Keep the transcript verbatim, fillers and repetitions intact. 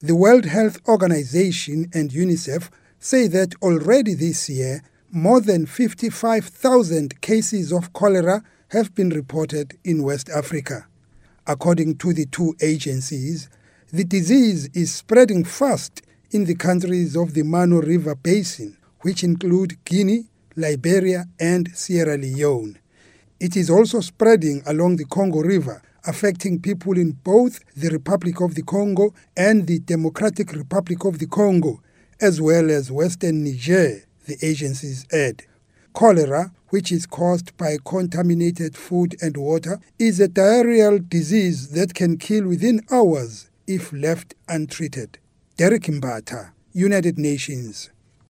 The World Health Organization and UNICEF say that already this year, more than fifty-five thousand cases of cholera have been reported in West Africa. According to the two agencies, the disease is spreading fast in the countries of the Mano River Basin, which include Guinea, Liberia, and Sierra Leone. It is also spreading along the Congo River, affecting people in both the Republic of the Congo and the Democratic Republic of the Congo, as well as Western Niger, the agencies add. Cholera, which is caused by contaminated food and water, is a diarrheal disease that can kill within hours if left untreated. Derek Mbata, United Nations.